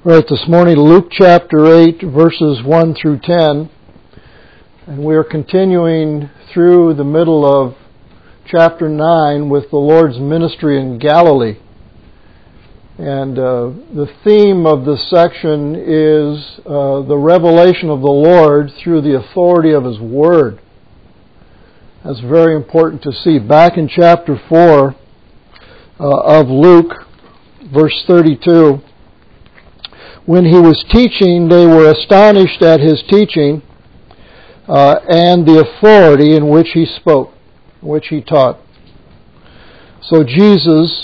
Right, this morning, Luke chapter 8, verses 1 through 10. And we are continuing through the middle of chapter 9 with the Lord's ministry in Galilee. And the theme of this section is the revelation of the Lord through the authority of His Word. That's very important to see. Back in chapter 4 of Luke, verse 32, when He was teaching, they were astonished at His teaching and the authority in which He spoke, which He taught. So Jesus,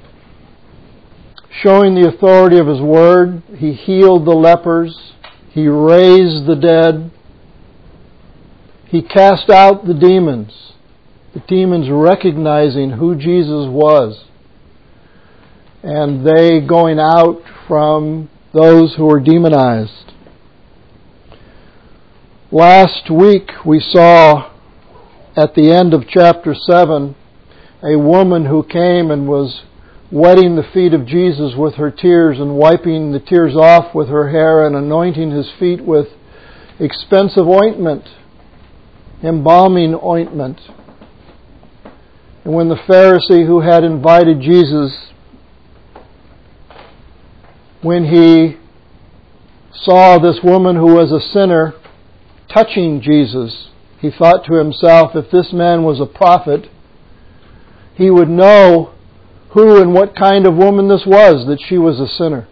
showing the authority of His Word, He healed the lepers, He raised the dead, He cast out the demons recognizing who Jesus was, and they going out from those who were demonized. Last week we saw at the end of chapter 7 a woman who came and was wetting the feet of Jesus with her tears and wiping the tears off with her hair and anointing His feet with expensive ointment, embalming ointment. And when the Pharisee who had invited Jesus, when he saw this woman who was a sinner touching Jesus, he thought to himself, if this man was a prophet, he would know who and what kind of woman this was, that she was a sinner.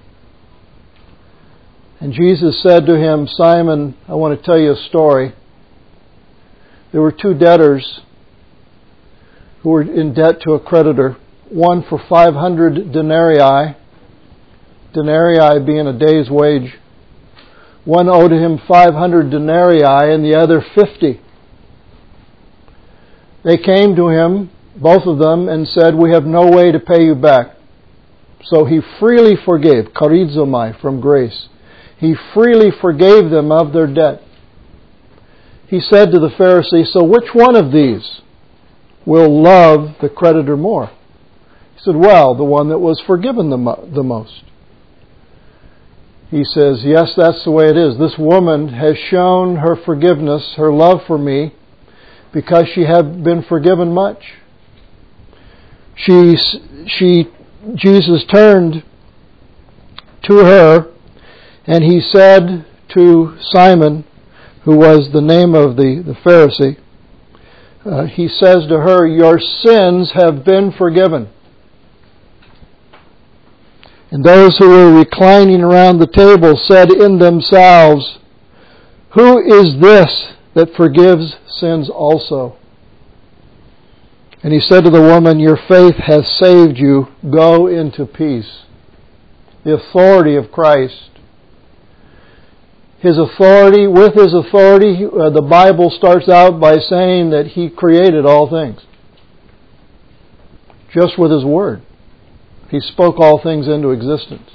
And Jesus said to him, Simon, I want to tell you a story. There were two debtors who were in debt to a creditor, one for 500 denarii being a day's wage. One owed him 500 denarii and the other 50. They came to him, both of them, and said, we have no way to pay you back. So he freely forgave, charizomai, from grace. He freely forgave them of their debt. He said to the Pharisee, so which one of these will love the creditor more? He said, well, the one that was forgiven the most. He says, yes, that's the way it is. This woman has shown her forgiveness, her love for me, because she had been forgiven much. Jesus turned to her and He said to Simon, who was the name of the Pharisee, He says to her, your sins have been forgiven. And those who were reclining around the table said in themselves, who is this that forgives sins also? And He said to the woman, your faith has saved you. Go into peace. The authority of Christ. His authority, with His authority, the Bible starts out by saying that He created all things. Just with His Word. He spoke all things into existence.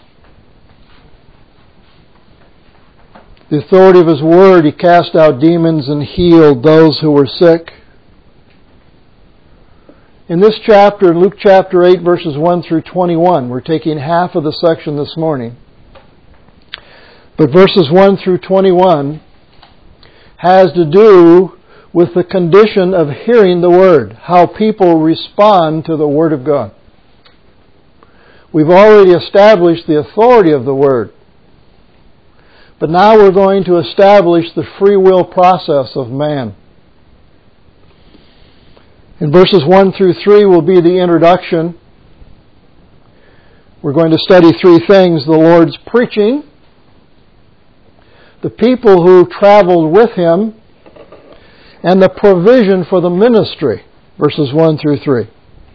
The authority of His Word, He cast out demons and healed those who were sick. In this chapter, in Luke chapter 8, verses 1 through 21, we're taking half of the section this morning. But verses 1 through 21 has to do with the condition of hearing the Word, how people respond to the Word of God. We've already established the authority of the Word. But now we're going to establish the free will process of man. In verses 1 through 3 will be the introduction. We're going to study three things: the Lord's preaching, the people who traveled with Him, and the provision for the ministry, verses 1 through 3.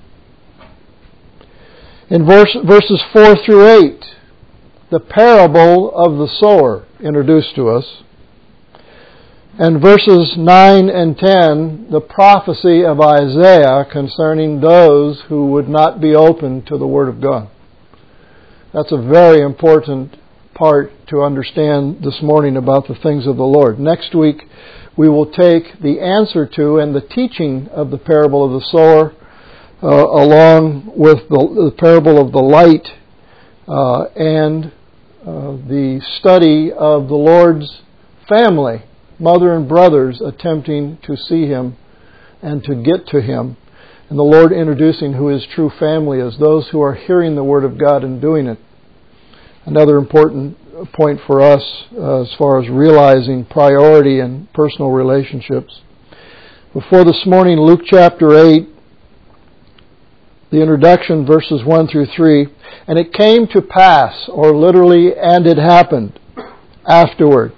In verses 4 through 8, the parable of the sower introduced to us. And verses 9 and 10, the prophecy of Isaiah concerning those who would not be open to the Word of God. That's a very important part to understand this morning about the things of the Lord. Next week, we will take the answer to and the teaching of the parable of the sower along with the parable of the light and the study of the Lord's family, mother and brothers attempting to see Him and to get to Him, and the Lord introducing who His true family is, those who are hearing the Word of God and doing it. Another important point for us as far as realizing priority in personal relationships. Before this morning, Luke chapter 8, the introduction, verses 1 through 3, and it came to pass, or literally, and it happened afterward,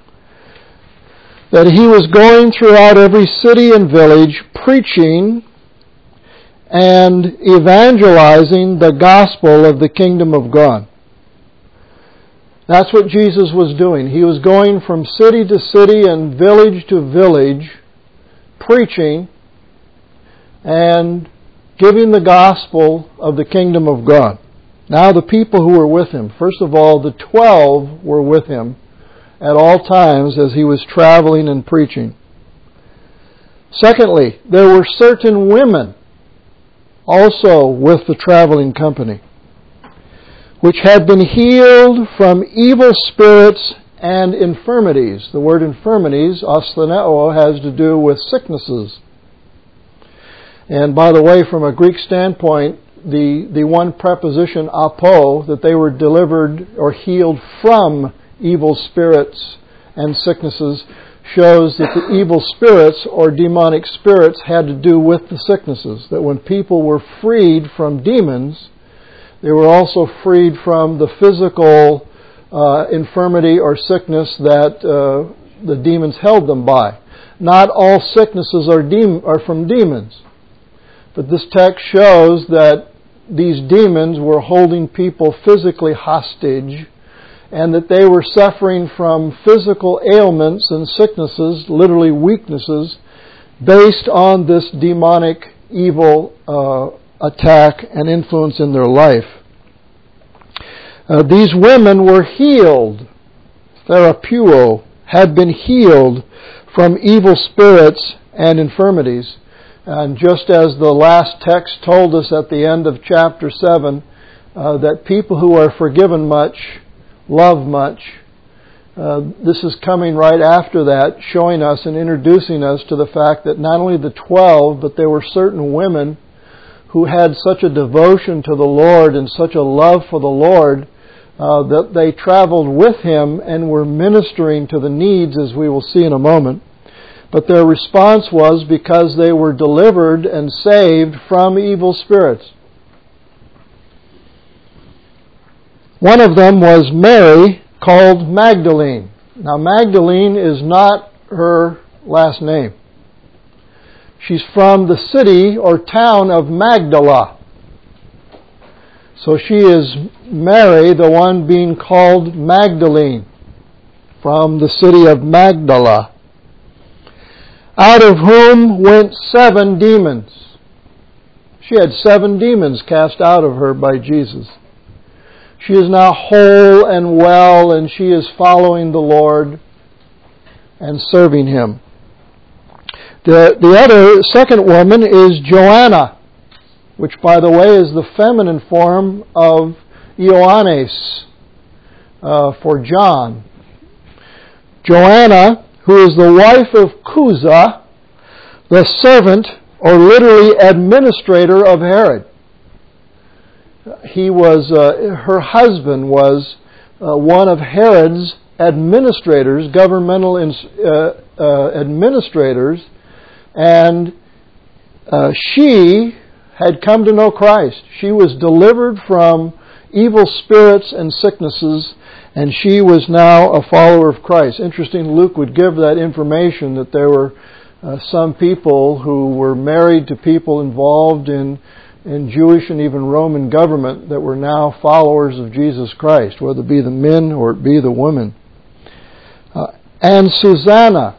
that He was going throughout every city and village, preaching and evangelizing the gospel of the kingdom of God. That's what Jesus was doing. He was going from city to city and village to village, preaching and giving the gospel of the kingdom of God. Now the people who were with Him, first of all, the 12 were with Him at all times as He was traveling and preaching. Secondly, there were certain women also with the traveling company, which had been healed from evil spirits and infirmities. The word infirmities, astheneo, has to do with sicknesses. And by the way, from a Greek standpoint, the one preposition apo, that they were delivered or healed from evil spirits and sicknesses, shows that the evil spirits or demonic spirits had to do with the sicknesses. That when people were freed from demons, they were also freed from the physical infirmity or sickness that the demons held them by. Not all sicknesses are from demons. But this text shows that these demons were holding people physically hostage, and that they were suffering from physical ailments and sicknesses, literally weaknesses, based on this demonic evil attack and influence in their life. These women were healed, therapeuo, had been healed from evil spirits and infirmities. And just as the last text told us at the end of chapter 7, that people who are forgiven much love much, this is coming right after that, showing us and introducing us to the fact that not only the 12, but there were certain women who had such a devotion to the Lord and such a love for the Lord that they traveled with Him and were ministering to the needs, as we will see in a moment. But their response was because they were delivered and saved from evil spirits. One of them was Mary, called Magdalene. Now, Magdalene is not her last name. She's from the city or town of Magdala. So she is Mary, the one being called Magdalene, from the city of Magdala, out of whom went 7 demons. She had 7 demons cast out of her by Jesus. She is now whole and well, and she is following the Lord and serving Him. The second woman is Joanna, which, by the way, is the feminine form of Ioannes for John. Joanna, who is the wife of Chuza, the servant, or literally administrator of Herod. He was, her husband was one of Herod's administrators, governmental administrators, and she had come to know Christ. She was delivered from evil spirits and sicknesses, and she was now a follower of Christ. Interesting, Luke would give that information that there were some people who were married to people involved in Jewish and even Roman government that were now followers of Jesus Christ, whether it be the men or it be the women. And Susanna.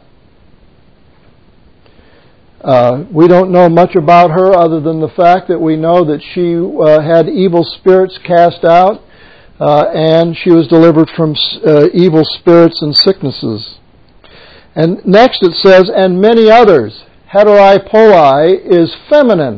We don't know much about her other than the fact that we know that she had evil spirits cast out and she was delivered from evil spirits and sicknesses. And next it says, and many others. Heteroi polai is feminine,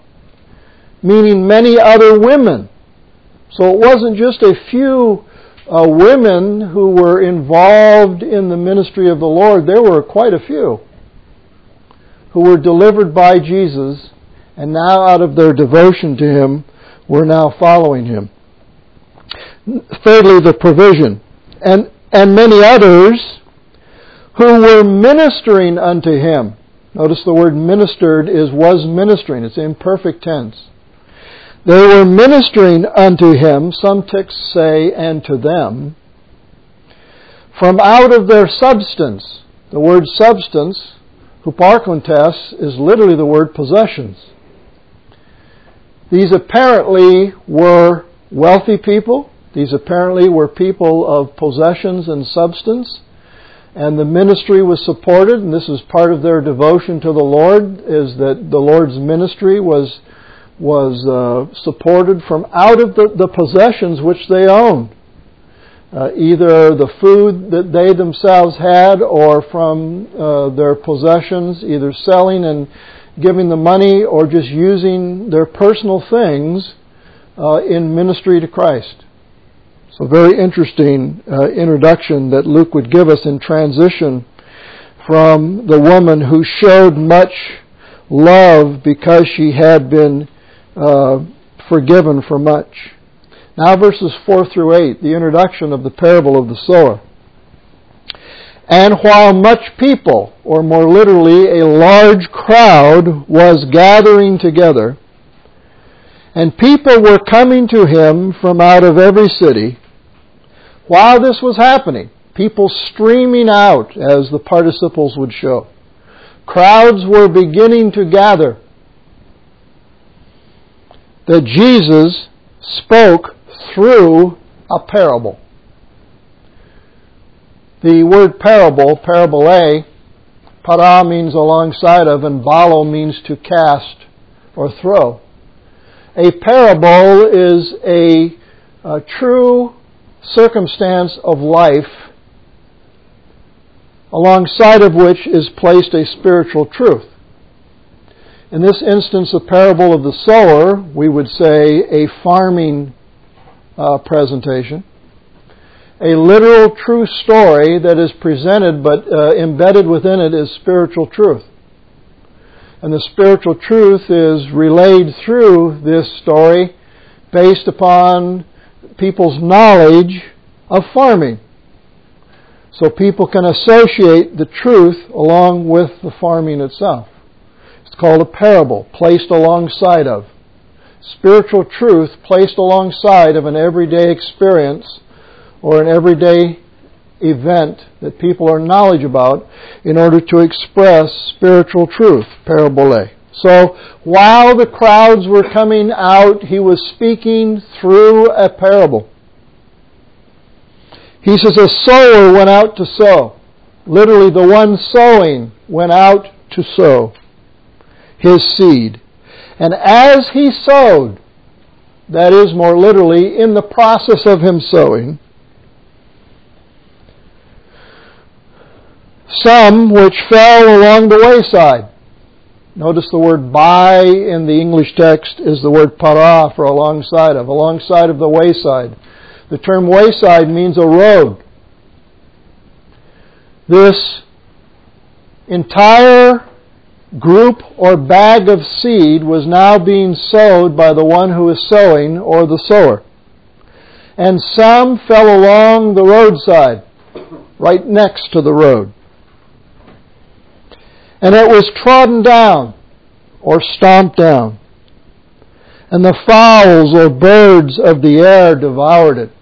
meaning many other women. So it wasn't just a few women who were involved in the ministry of the Lord, there were quite a few who were delivered by Jesus, and now out of their devotion to Him, were now following Him. Thirdly, the provision. And many others who were ministering unto Him. Notice the word ministered was ministering. It's imperfect tense. They were ministering unto Him, some texts say, and to them, from out of their substance. The word substance, huparkontes, is literally the word possessions. These apparently were wealthy people. These apparently were people of possessions and substance. And the ministry was supported, and this is part of their devotion to the Lord, is that the Lord's ministry was supported from out of the possessions which they owned. Either the food that they themselves had, or from their possessions, either selling and giving the money, or just using their personal things in ministry to Christ. So very interesting introduction that Luke would give us in transition from the woman who showed much love because she had been forgiven for much. Now verses 4 through 8, the introduction of the parable of the sower. And while much people, or more literally a large crowd, was gathering together, and people were coming to Him from out of every city, while this was happening, people streaming out, as the participles would show, crowds were beginning to gather, that Jesus spoke through a parable. The word parable, parabole, para means alongside of, and balo means to cast or throw. A parable is a true circumstance of life alongside of which is placed a spiritual truth. In this instance, the parable of the sower, we would say a farming presentation. A literal true story that is presented, but embedded within it is spiritual truth. And the spiritual truth is relayed through this story based upon people's knowledge of farming. So people can associate the truth along with the farming itself. It's called a parable, placed alongside of. Spiritual truth placed alongside of an everyday experience or an everyday event that people are knowledgeable about in order to express spiritual truth, parabole. So while the crowds were coming out, He was speaking through a parable. He says, a sower went out to sow. Literally, the one sowing went out to sow his seed. And as he sowed, that is more literally, in the process of him sowing, some which fell along the wayside. Notice the word by in the English text is the word para for alongside of the wayside. The term wayside means a road. This entire group or bag of seed was now being sowed by the one who is sowing, or the sower. And some fell along the roadside, right next to the road. And it was trodden down, or stomped down. And the fowls or birds of the air devoured it.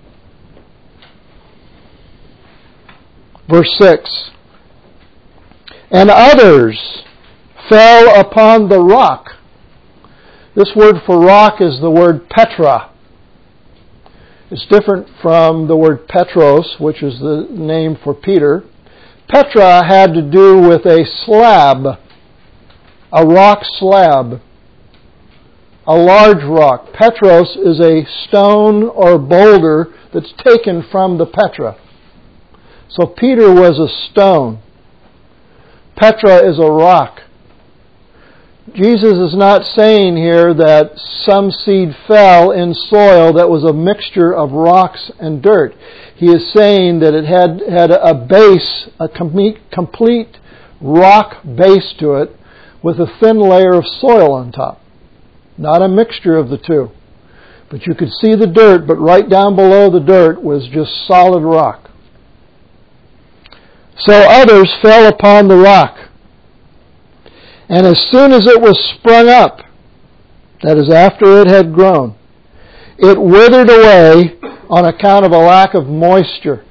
Verse 6. And others fell upon the rock. This word for rock is the word Petra. It's different from the word Petros, which is the name for Peter. Petra had to do with a slab, a rock slab, a large rock. Petros is a stone or boulder that's taken from the Petra. So Peter was a stone. Petra is a rock. Jesus is not saying here that some seed fell in soil that was a mixture of rocks and dirt. He is saying that it had a base, a complete rock base to it, with a thin layer of soil on top. Not a mixture of the two. But you could see the dirt, but right down below the dirt was just solid rock. So others fell upon the rock. And as soon as it was sprung up, that is after it had grown, it withered away on account of a lack of moisture.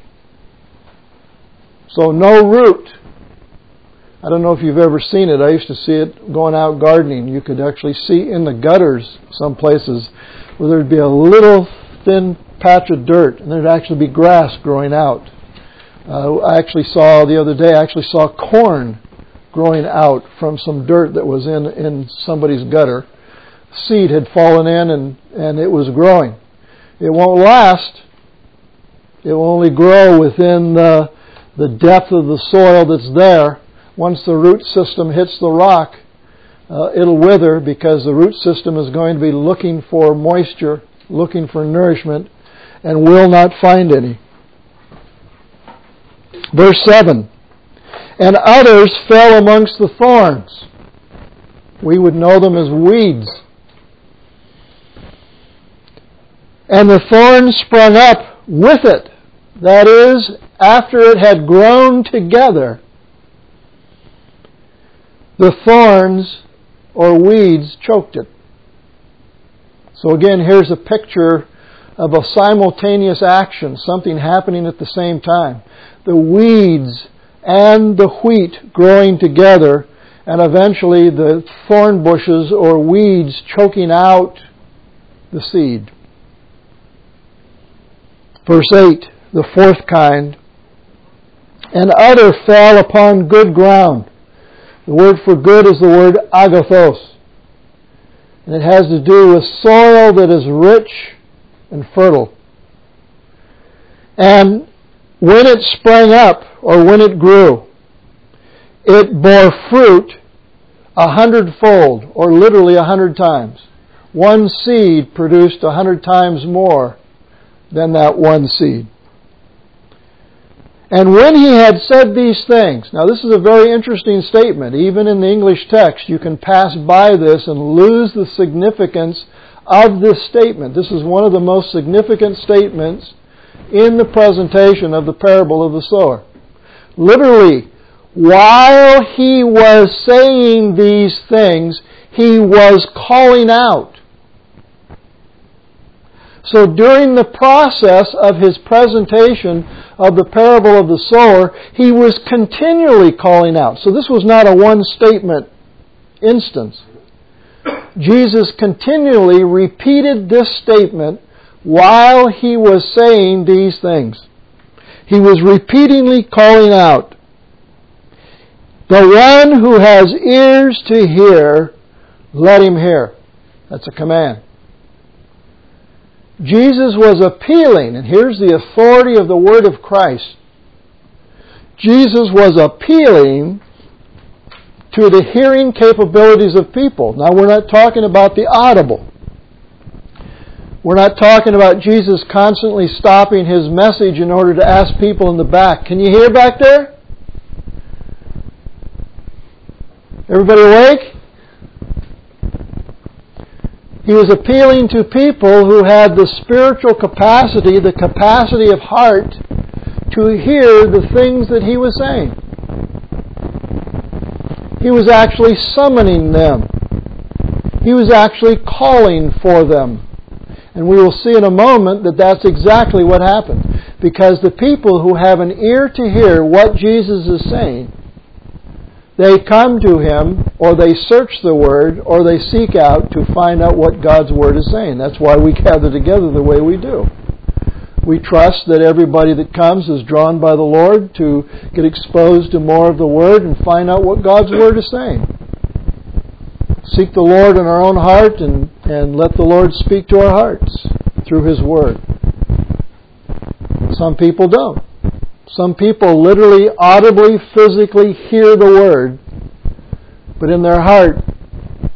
So no root. I don't know if you've ever seen it. I used to see it going out gardening. You could actually see in the gutters some places where there'd be a little thin patch of dirt and there'd actually be grass growing out. I actually saw the other day, corn growing out from some dirt that was in somebody's gutter. Seed had fallen in and it was growing. It won't last. It will only grow within the depth of the soil that's there. Once the root system hits the rock, it'll wither because the root system is going to be looking for moisture, looking for nourishment, and will not find any. Verse 7. And others fell amongst the thorns. We would know them as weeds. And the thorns sprung up with it. That is, after it had grown together, the thorns or weeds choked it. So again, here's a picture of a simultaneous action, something happening at the same time. The weeds and the wheat growing together, and eventually the thorn bushes or weeds choking out the seed. Verse 8, the fourth kind. And other fell upon good ground. The word for good is the word agathos. And it has to do with soil that is rich and fertile. And when it sprang up, or when it grew, it bore fruit 100-fold, or literally 100 times. One seed produced 100 times more than that one seed. And when he had said these things, now this is a very interesting statement. Even in the English text, you can pass by this and lose the significance of this statement. This is one of the most significant statements in the presentation of the parable of the sower. Literally, while he was saying these things, he was calling out. So during the process of his presentation of the parable of the sower, he was continually calling out. So this was not a one-statement instance. Jesus continually repeated this statement while he was saying these things. He was repeatedly calling out, "The one who has ears to hear, let him hear." That's a command. Jesus was appealing, and here's the authority of the Word of Christ. Jesus was appealing to the hearing capabilities of people. Now, we're not talking about the audible. We're not talking about Jesus constantly stopping his message in order to ask people in the back, "Can you hear back there? Everybody awake?" He was appealing to people who had the spiritual capacity, the capacity of heart, to hear the things that he was saying. He was actually summoning them. He was actually calling for them. And we will see in a moment that that's exactly what happened. Because the people who have an ear to hear what Jesus is saying, they come to him, or they search the Word, or they seek out to find out what God's Word is saying. That's why we gather together the way we do. We trust that everybody that comes is drawn by the Lord to get exposed to more of the Word and find out what God's Word is saying. Seek the Lord in our own heart and let the Lord speak to our hearts through His Word. Some people don't. Some people literally, audibly, physically hear the Word, but in their heart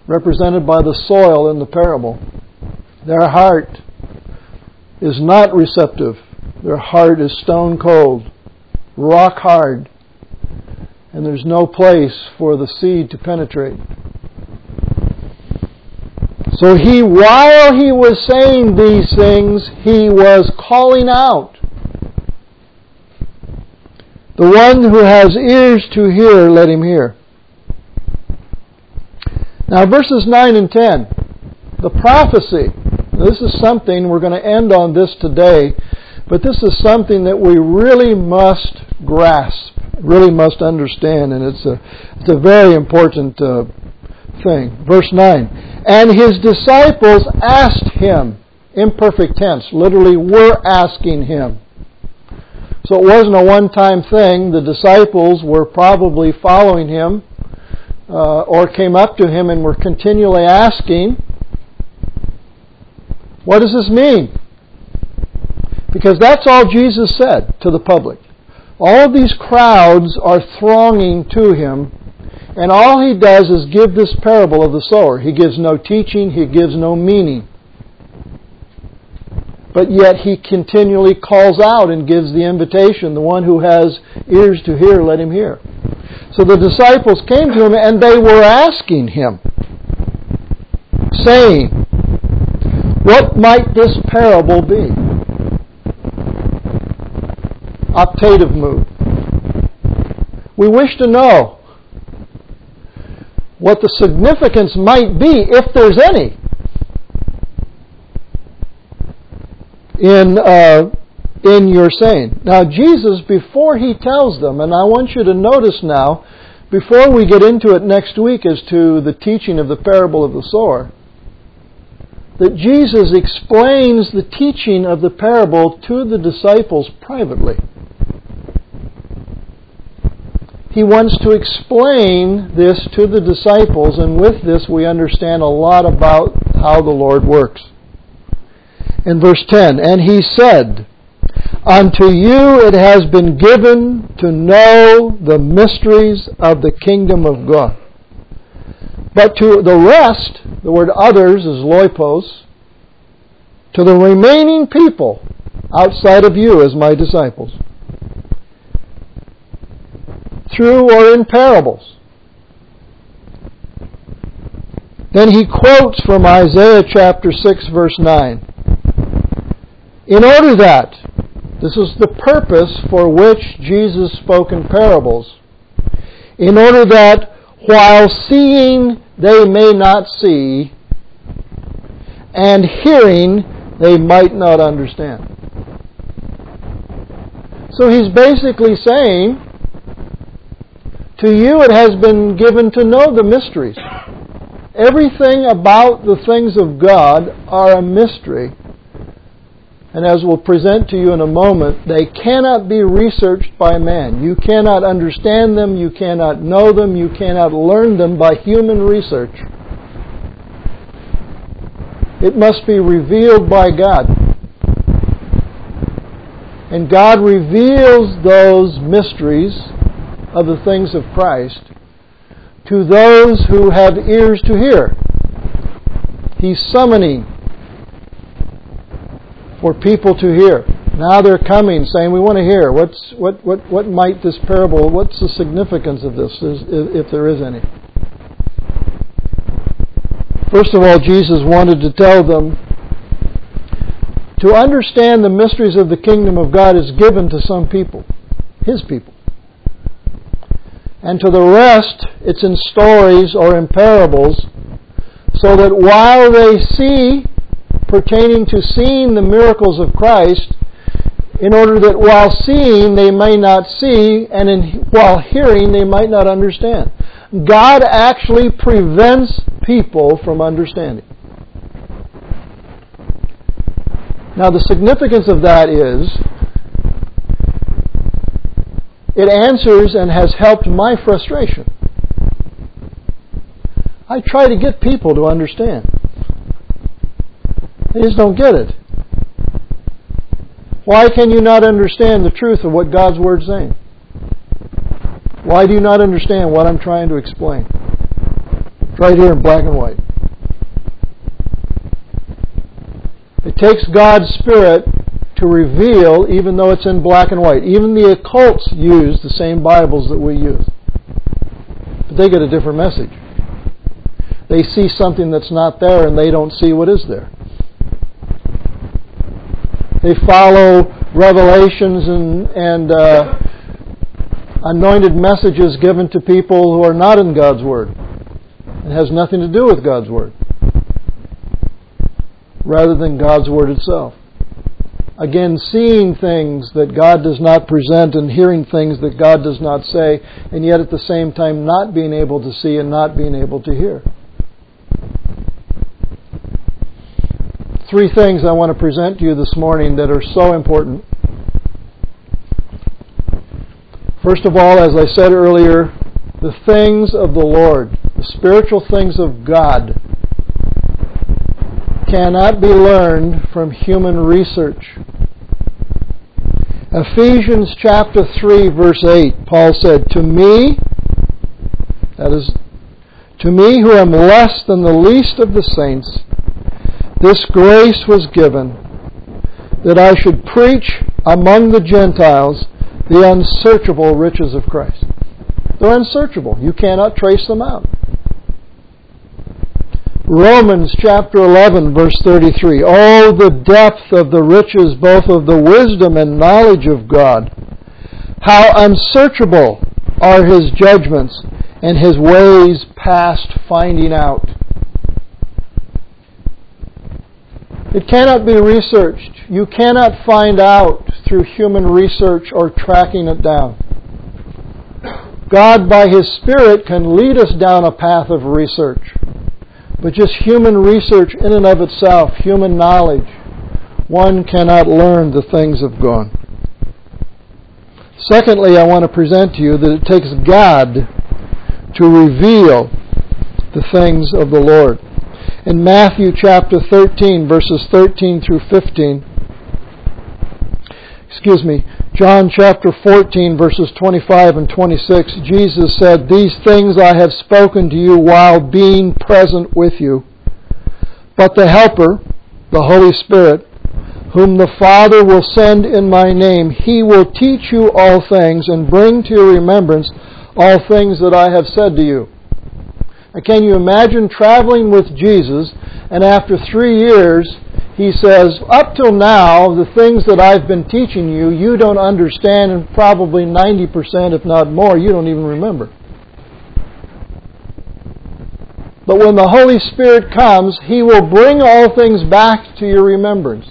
represented by the soil in the parable. Their heart is not receptive. Their heart is stone cold, rock hard, and there's no place for the seed to penetrate. So while he was saying these things, he was calling out. The one who has ears to hear, let him hear. Now verses 9 and 10, the prophecy. This is something, we're going to end on this today, but this is something that we really must grasp, really must understand, and it's a very important thing. Verse 9, and his disciples asked him, imperfect tense, literally were asking him. So it wasn't a one-time thing. The disciples were probably following him or came up to him and were continually asking, what does this mean? Because that's all Jesus said to the public. All of these crowds are thronging to him, and all he does is give this parable of the sower. He gives no teaching, he gives no meaning. But yet he continually calls out and gives the invitation, the one who has ears to hear, let him hear. So the disciples came to him and they were asking him, saying, what might this parable be? Optative mood. We wish to know what the significance might be, if there's any, in your saying. Now Jesus, before he tells them, and I want you to notice now, before we get into it next week as to the teaching of the parable of the sower, that Jesus explains the teaching of the parable to the disciples privately. He wants to explain this to the disciples, and with this we understand a lot about how the Lord works. In verse 10, and he said, unto you it has been given to know the mysteries of the kingdom of God. But to the rest, the word others is loipos, to the remaining people outside of you as my disciples, through or in parables. Then he quotes from Isaiah chapter 6 verse 9. In order that, this is the purpose for which Jesus spoke in parables, in order that while seeing they may not see, and hearing they might not understand. So he's basically saying, to you it has been given to know the mysteries. Everything about the things of God are a mystery. And as we'll present to you in a moment, they cannot be researched by man. You cannot understand them, you cannot know them, you cannot learn them by human research. It must be revealed by God. And God reveals those mysteries of the things of Christ to those who have ears to hear. He's summoning for people to hear. Now they're coming, saying, we want to hear. What might this parable, what's the significance of this, if there is any? First of all, Jesus wanted to tell them, to understand the mysteries of the kingdom of God is given to some people, His people. And to the rest, it's in stories or in parables, so that while they see, pertaining to seeing the miracles of Christ, in order that while seeing they may not see, and while hearing they might not understand. God actually prevents people from understanding. Now the significance of that is, it answers and has helped my frustration. I try to get people to understand. They just don't get it. Why can you not understand the truth of what God's Word is saying? Why do you not understand what I'm trying to explain? It's right here in black and white. It takes God's Spirit to reveal, even though it's in black and white. Even the occults use the same Bibles that we use. But they get a different message. They see something that's not there and they don't see what is there. They follow revelations and anointed messages given to people who are not in God's Word. It has nothing to do with God's Word, rather than God's Word itself. Again, seeing things that God does not present and hearing things that God does not say, and yet at the same time not being able to see and not being able to hear. 3 things I want to present to you this morning that are so important. First of all, as I said earlier, the things of the Lord, the spiritual things of God, cannot be learned from human research. Ephesians chapter 3, verse 8, Paul said, To me, that is, to me who am less than the least of the saints, this grace was given, that I should preach among the Gentiles the unsearchable riches of Christ. They're unsearchable. You cannot trace them out. Romans chapter 11, verse 33. Oh, the depth of the riches both of the wisdom and knowledge of God. How unsearchable are His judgments and His ways past finding out. It cannot be researched. You cannot find out through human research or tracking it down. God, by His Spirit, can lead us down a path of research. But just human research in and of itself, human knowledge, one cannot learn the things of God. Secondly, I want to present to you that it takes God to reveal the things of the Lord. In Matthew chapter 13, verses 13 through 15, John chapter 14, verses 25 and 26, Jesus said, These things I have spoken to you while being present with you. But the Helper, the Holy Spirit, whom the Father will send in my name, He will teach you all things and bring to your remembrance all things that I have said to you. And can you imagine traveling with Jesus, and after 3 years, He says, up till now, the things that I've been teaching you, you don't understand, and probably 90%, if not more, you don't even remember. But when the Holy Spirit comes, He will bring all things back to your remembrance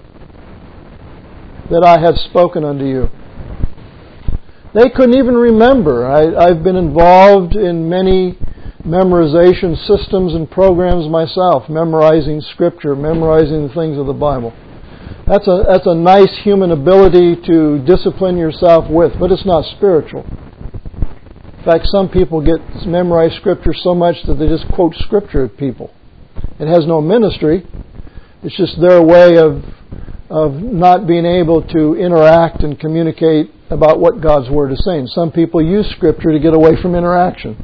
that I have spoken unto you. They couldn't even remember. I've been involved in many memorization systems and programs myself, memorizing Scripture, memorizing the things of the Bible. That's a nice human ability to discipline yourself with, but it's not spiritual. In fact, some people memorize Scripture so much that they just quote Scripture at people. It has no ministry. It's just their way of not being able to interact and communicate about what God's Word is saying. Some people use Scripture to get away from interaction.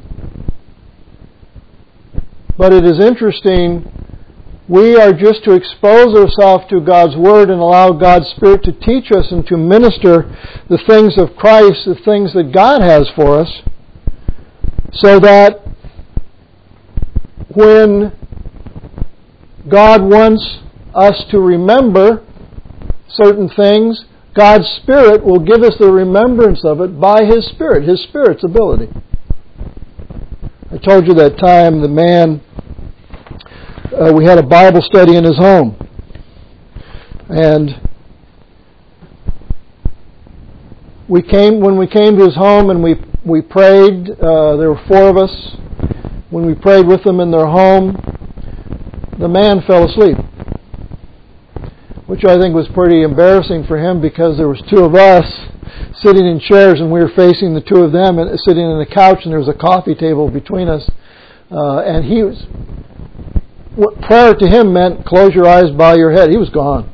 But it is interesting, we are just to expose ourselves to God's Word and allow God's Spirit to teach us and to minister the things of Christ, the things that God has for us, so that when God wants us to remember certain things, God's Spirit will give us the remembrance of it by His Spirit's ability. I told you that time the man, we had a Bible study in his home. And when we came to his home and we prayed, there were 4 of us. When we prayed with them in their home, the man fell asleep, which I think was pretty embarrassing for him because there was 2 of us sitting in chairs and we were facing the 2 of them and sitting on the couch and there was a coffee table between us. And what prayer to him meant, close your eyes, bow your head. He was gone.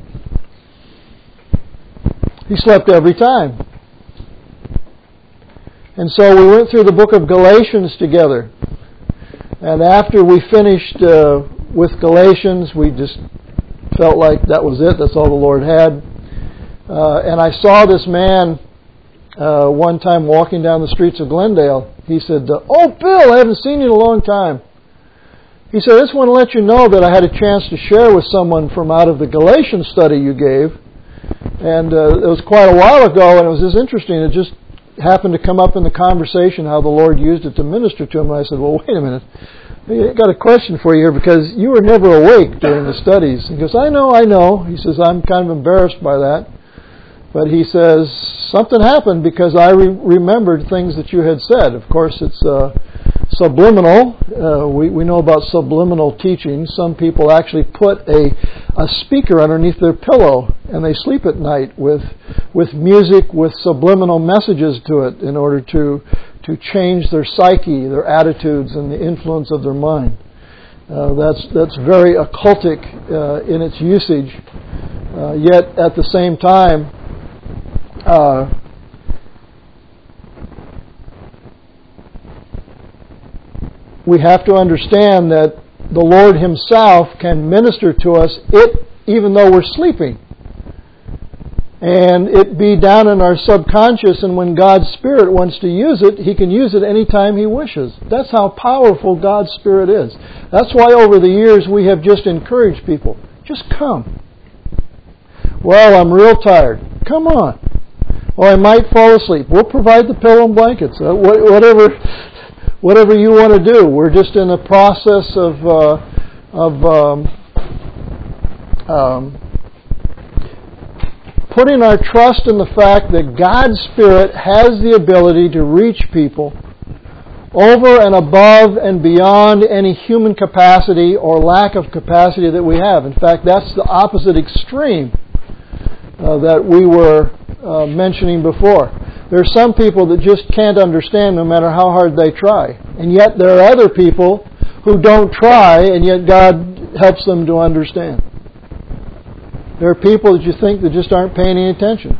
He slept every time. And so we went through the book of Galatians together. And after we finished with Galatians, we just felt like that was it. That's all the Lord had. And I saw this man one time walking down the streets of Glendale. He said, "Oh, Bill, I haven't seen you in a long time." He said, "I just want to let you know that I had a chance to share with someone from out of the Galatians study you gave. And it was quite a while ago, and it was just interesting. It just happened to come up in the conversation how the Lord used it to minister to him." And I said, "Well, wait a minute. I got a question for you here, because you were never awake during the studies." He goes, I know. He says, "I'm kind of embarrassed by that." But he says, "Something happened because I remembered things that you had said." Of course, it's subliminal. We know about subliminal teaching. Some people actually put a speaker underneath their pillow, and they sleep at night with music with subliminal messages to it in order to change their psyche, their attitudes, and the influence of their mind. That's very occultic in its usage. Yet at the same time, we have to understand that the Lord Himself can minister to us even though we're sleeping. And it be down in our subconscious, and when God's Spirit wants to use it, He can use it anytime He wishes. That's how powerful God's Spirit is. That's why over the years we have just encouraged people, just come. Well, I'm real tired. Come on. Or I might fall asleep. We'll provide the pillow and blankets. Whatever you want to do. We're just in a process of putting our trust in the fact that God's Spirit has the ability to reach people over and above and beyond any human capacity or lack of capacity that we have. In fact, that's the opposite extreme that we were mentioning before. There are some people that just can't understand no matter how hard they try. And yet there are other people who don't try, and yet God helps them to understand. There are people that you think that just aren't paying any attention,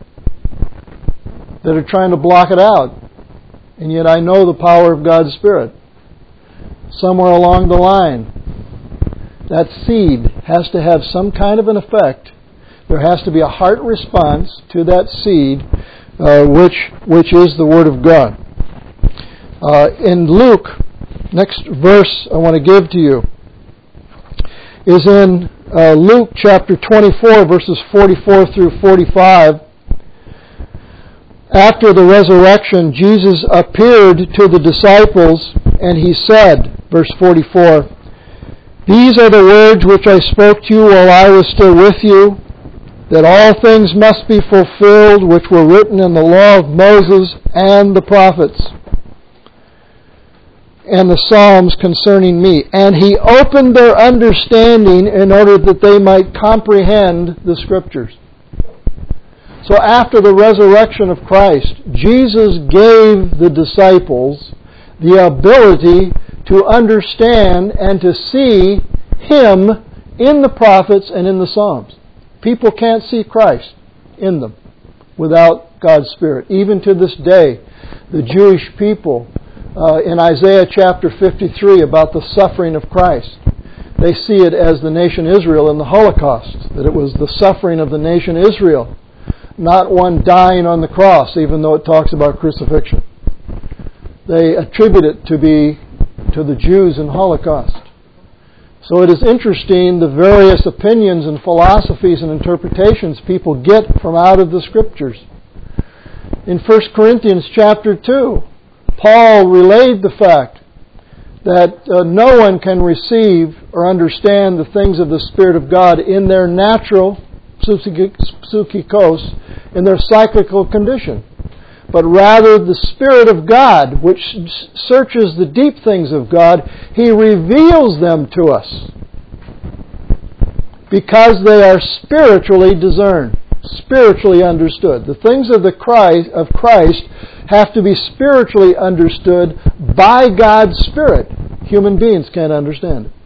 that are trying to block it out. And yet I know the power of God's Spirit. Somewhere along the line, that seed has to have some kind of an effect. There has to be a heart response to that seed, which is the Word of God. In Luke, next verse I want to give to you is in Luke chapter 24, verses 44 through 45. After the resurrection, Jesus appeared to the disciples, and He said, verse 44, "These are the words which I spoke to you while I was still with you, that all things must be fulfilled which were written in the law of Moses and the prophets and the Psalms concerning me." And He opened their understanding in order that they might comprehend the Scriptures. So after the resurrection of Christ, Jesus gave the disciples the ability to understand and to see Him in the prophets and in the Psalms. People can't see Christ in them without God's Spirit. Even to this day, the Jewish people, in Isaiah chapter 53 about the suffering of Christ, they see it as the nation Israel in the Holocaust, that it was the suffering of the nation Israel, not one dying on the cross, even though it talks about crucifixion. They attribute it to the Jews in Holocaust. So it is interesting the various opinions and philosophies and interpretations people get from out of the Scriptures. In 1 Corinthians chapter 2, Paul relayed the fact that no one can receive or understand the things of the Spirit of God in their natural psychikos, in their cyclical condition, but rather the Spirit of God, which searches the deep things of God, He reveals them to us because they are spiritually discerned, spiritually understood. The things of Christ have to be spiritually understood by God's Spirit. Human beings can't understand it.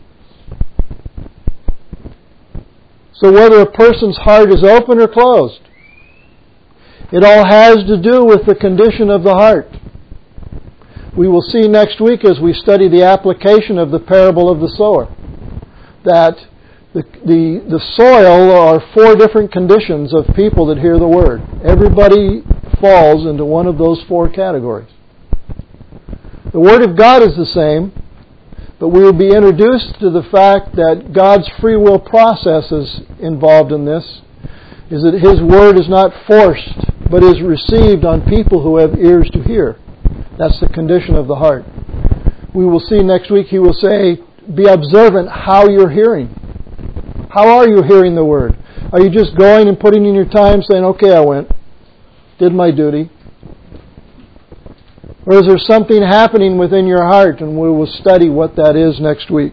So whether a person's heart is open or closed, it all has to do with the condition of the heart. We will see next week as we study the application of the parable of the sower that the soil are four different conditions of people that hear the Word. Everybody falls into one of those four categories. The Word of God is the same, but we will be introduced to the fact that God's free will process is involved in this, is that His Word is not forced, but is received on people who have ears to hear. That's the condition of the heart. We will see next week, He will say, be observant how you're hearing. How are you hearing the Word? Are you just going and putting in your time saying, okay, I went, did my duty? Or is there something happening within your heart? And we will study what that is next week.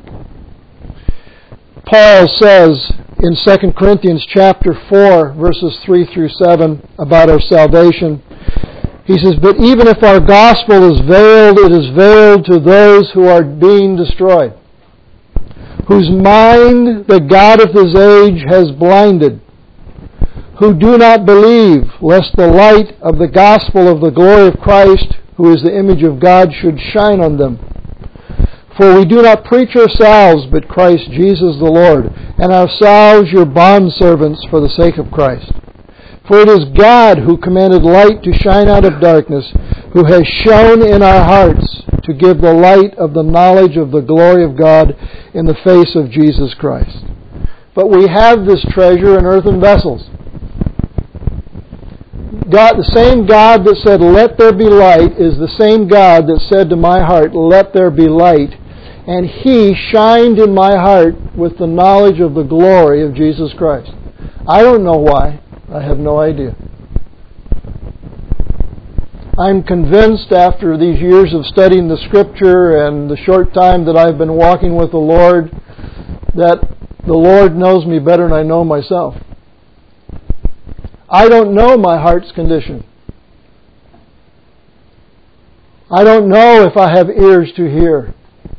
Paul says in 2 Corinthians chapter 4, verses 3 through 7 about our salvation. He says, but even if our gospel is veiled, it is veiled to those who are being destroyed, whose mind the God of this age has blinded, who do not believe, lest the light of the gospel of the glory of Christ, who is the image of God, should shine on them. For we do not preach ourselves, but Christ Jesus the Lord, and ourselves your bondservants for the sake of Christ. For it is God who commanded light to shine out of darkness, who has shone in our hearts to give the light of the knowledge of the glory of God in the face of Jesus Christ. But we have this treasure in earthen vessels. God, the same God that said, let there be light, is the same God that said to my heart, let there be light. And He shined in my heart with the knowledge of the glory of Jesus Christ. I don't know why. I have no idea. I'm convinced after these years of studying the Scripture and the short time that I've been walking with the Lord that the Lord knows me better than I know myself. I don't know my heart's condition. I don't know if I have ears to hear.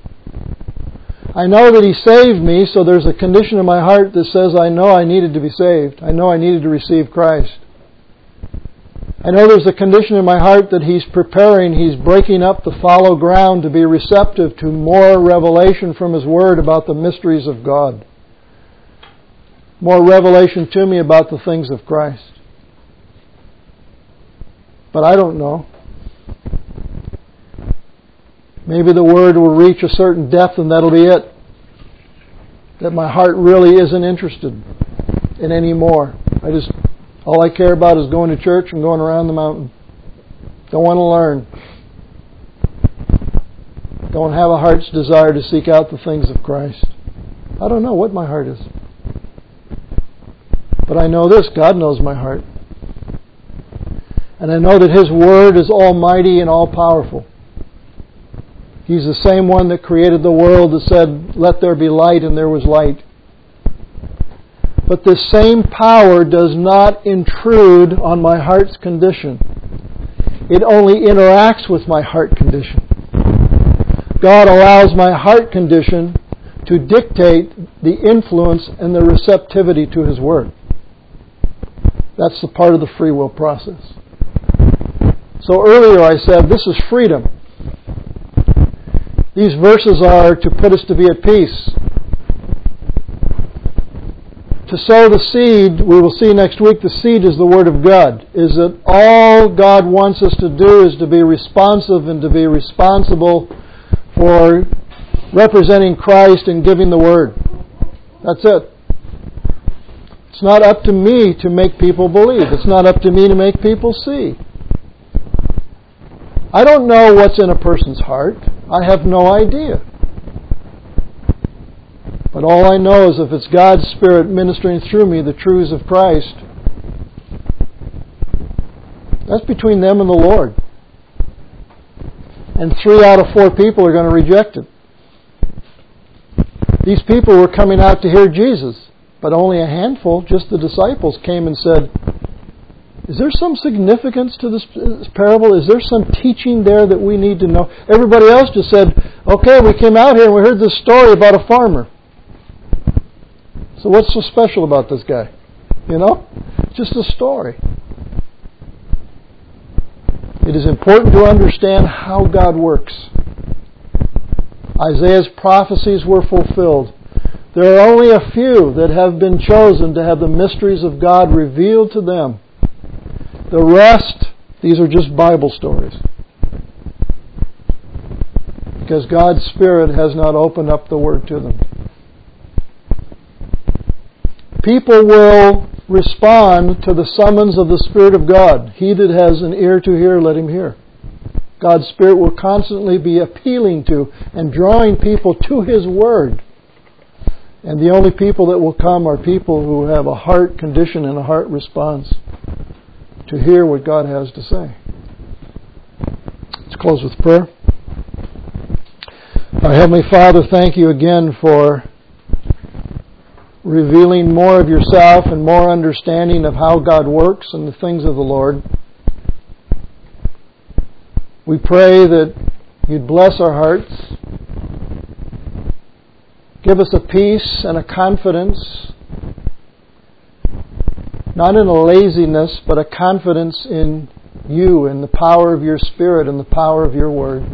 I know that He saved me, so there's a condition in my heart that says I know I needed to be saved. I know I needed to receive Christ. I know there's a condition in my heart that He's preparing, He's breaking up the fallow ground to be receptive to more revelation from His Word about the mysteries of God. More revelation to me about the things of Christ. But I don't know. Maybe the Word will reach a certain depth and that'll be it. That my heart really isn't interested in any more. All I care about is going to church and going around the mountain. Don't want to learn. Don't have a heart's desire to seek out the things of Christ. I don't know what my heart is. But I know this, God knows my heart. And I know that His Word is almighty and all-powerful. He's the same one that created the world that said, let there be light, and there was light. But this same power does not intrude on my heart's condition. It only interacts with my heart condition. God allows my heart condition to dictate the influence and the receptivity to His Word. That's the part of the free will process. So earlier I said this is freedom. These verses are to put us to be at peace. To sow the seed, we will see next week, the seed is the Word of God. Is that all God wants us to do is to be responsive and to be responsible for representing Christ and giving the Word. That's it. It's not up to me to make people believe. It's not up to me to make people see. I don't know what's in a person's heart. I have no idea. But all I know is if it's God's Spirit ministering through me the truths of Christ, that's between them and the Lord. And 3 out of 4 people are going to reject it. These people were coming out to hear Jesus, but only a handful, just the disciples, came and said, is there some significance to this parable? Is there some teaching there that we need to know? Everybody else just said, okay, we came out here and we heard this story about a farmer. So what's so special about this guy? You know? Just a story. It is important to understand how God works. Isaiah's prophecies were fulfilled. There are only a few that have been chosen to have the mysteries of God revealed to them. The rest, these are just Bible stories. Because God's Spirit has not opened up the Word to them. People will respond to the summons of the Spirit of God. He that has an ear to hear, let him hear. God's Spirit will constantly be appealing to and drawing people to His Word. And the only people that will come are people who have a heart condition and a heart response to hear what God has to say. Let's close with prayer. Our Heavenly Father, thank You again for revealing more of Yourself and more understanding of how God works and the things of the Lord. We pray that You'd bless our hearts. Give us a peace and a confidence, not in a laziness, but a confidence in You and the power of Your Spirit and the power of Your Word.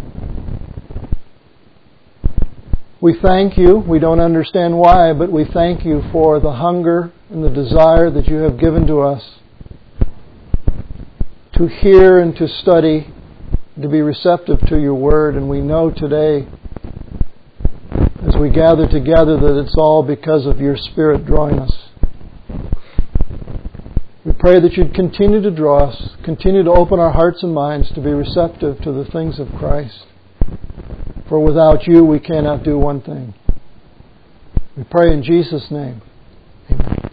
We thank You. We don't understand why, but we thank You for the hunger and the desire that You have given to us to hear and to study, to be receptive to Your Word. And we know today, as we gather together, that it's all because of Your Spirit drawing us. We pray that You'd continue to draw us, continue to open our hearts and minds to be receptive to the things of Christ. For without You, we cannot do one thing. We pray in Jesus' name. Amen.